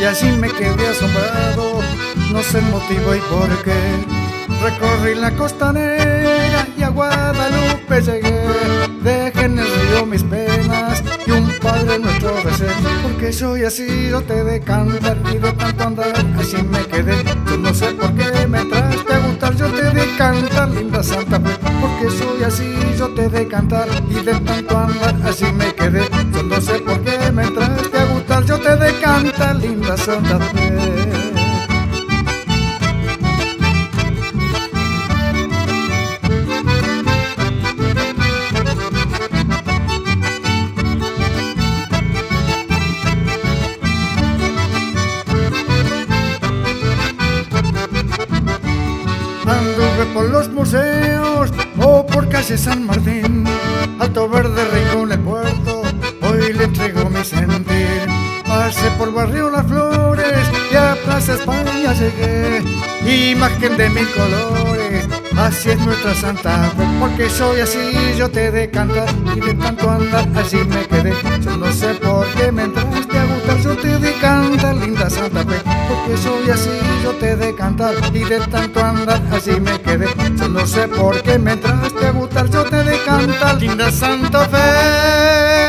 así me quedé asombrado, no sé el motivo y por qué. Recorrí la costanera y a Guadalupe llegué. Dejé en el río mis penas y un Padre Nuestro recé. Porque soy así, yo te de cantar y de tanto andar así me quedé. Yo no sé por qué me entraste a gustar, yo te de cantar, linda Santa Fe. Porque soy así, yo te de cantar y de tanto andar así me quedé. Yo no sé por qué me entraste a gustar, yo te de cantar, linda Santa Fe. Anduve por los museos o por calle San Martín, Alto Verde, Rincón, el Puerto, hoy le entrego mi sentir. Pasé por Barrio Las Flores y a Plaza España llegué, imagen de mil colores, así es nuestra Santa Fe. Porque soy así, yo te de cantar y de tanto andar así me quedé. Yo no sé por qué me entraste a gustar, yo te de cantar, linda Santa Fe. Porque soy así, yo te de cantar y de tanto andar así me quedé. Yo no sé por qué me entraste a gustar, yo te de cantar, linda Santa Fe.